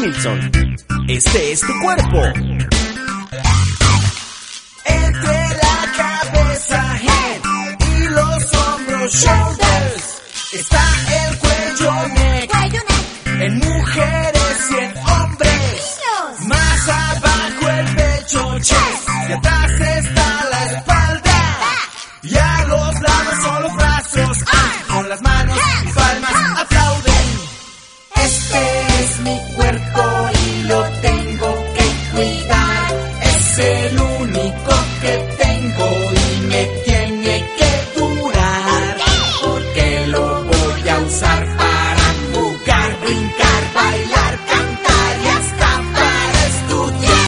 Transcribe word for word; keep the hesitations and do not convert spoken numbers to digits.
Nilsson. Este es tu cuerpo. Entre la cabeza, head, y los hombros, shoulders, está el cuello, neck, en mujeres y en hombres. Más abajo el pecho, chest, y atrás está la espalda. Y a los lados son los brazos, ah, con las manos y palmas